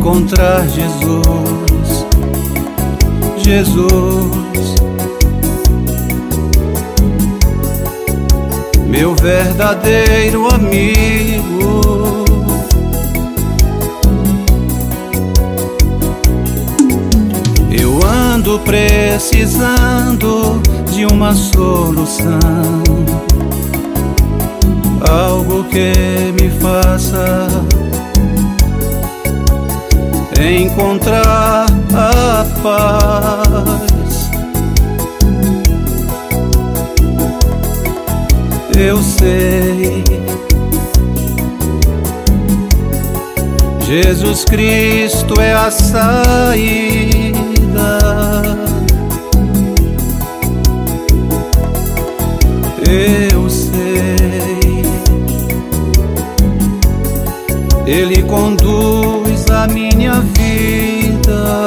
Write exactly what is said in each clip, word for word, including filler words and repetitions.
encontrar Jesus, Jesus, meu verdadeiro amigo. Eu ando precisando de uma solução, algo que me faça encontrar a paz. Eu sei, Jesus Cristo é a saída. Eu sei, Ele conduz a minha vida.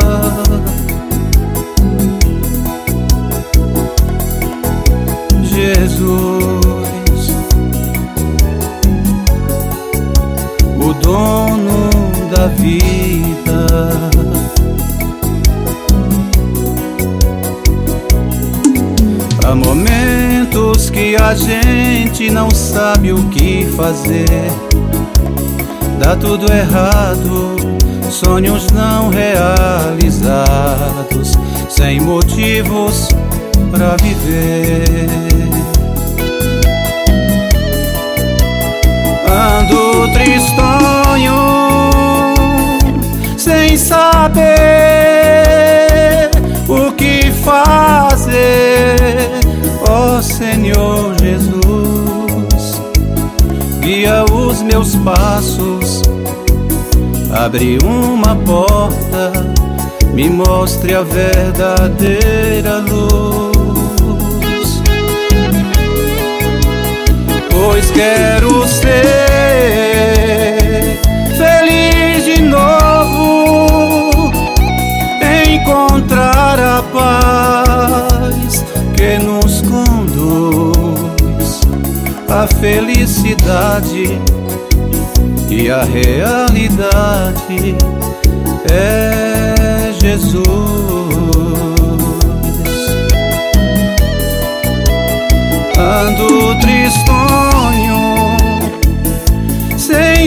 Jesus, o dono da vida. Há momentos que a gente não sabe o que fazer, dá tudo errado, sonhos não realizados, sem motivos pra viver. Ando tristonho, sem saber o que fazer. Ó Senhor Jesus, guia os meus passos, abre uma porta, me mostre a verdadeira luz. Pois quero ser feliz de novo, encontrar a paz que nos conduz à felicidade. E a realidade é Jesus. Ando tristonho, sem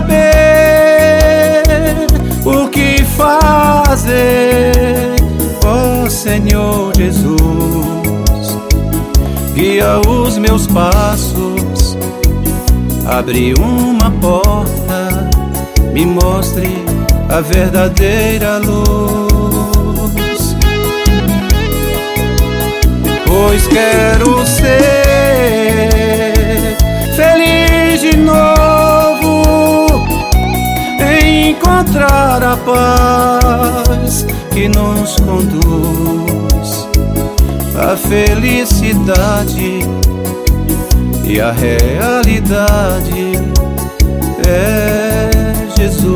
saber o que fazer. Ó Senhor Jesus, guia os meus passos, abre uma porta, me mostre a verdadeira luz. Pois quero ser feliz de novo, encontrar a paz que nos conduz à felicidade. E a realidade é Jesus.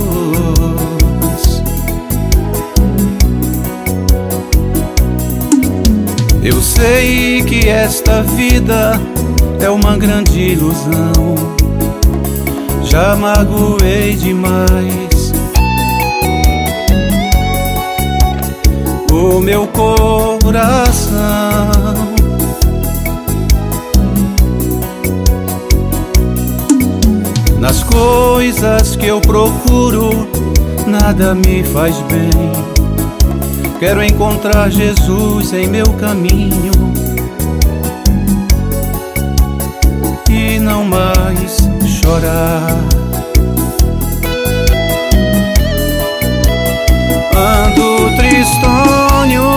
Eu sei que esta vida é uma grande ilusão, já magoei demais o meu coração. Nas coisas que eu procuro, nada me faz bem. Quero encontrar Jesus em meu caminho e não mais chorar. Ando tristonho,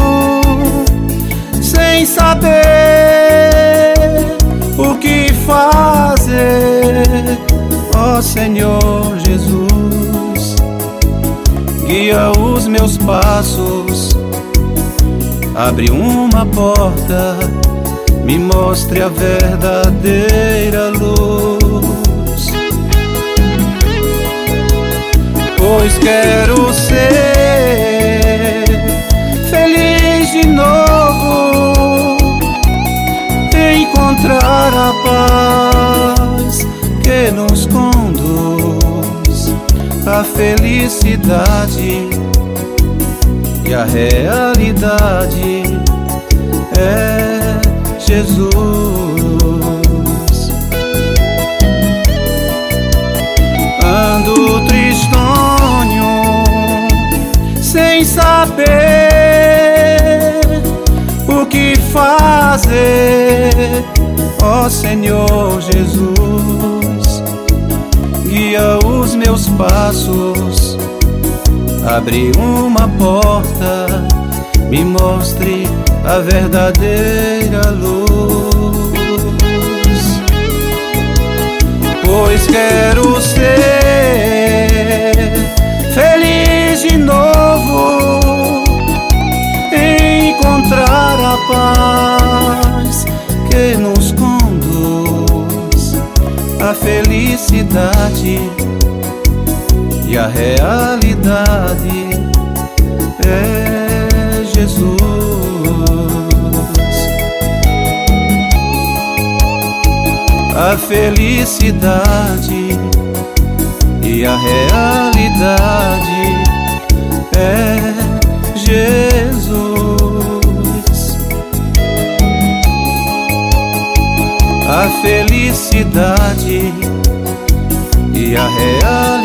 sem saber o que fazer. Ó Senhor Jesus, guia os meus passos, abre uma porta, me mostre a verdadeira luz. Pois quero ser feliz de novo, encontrar a paz que nos conduz à felicidade e a realidade é Jesus. Ando tristonho, sem saber o que fazer. Ó Senhor Jesus, guia os meus passos, abre uma porta, me mostre a verdadeira luz. Pois quero ser feliz de novo, encontrar a paz que nos conduz à felicidade e a realidade é Jesus. A felicidade e a realidade é Jesus. A felicidade e a realidade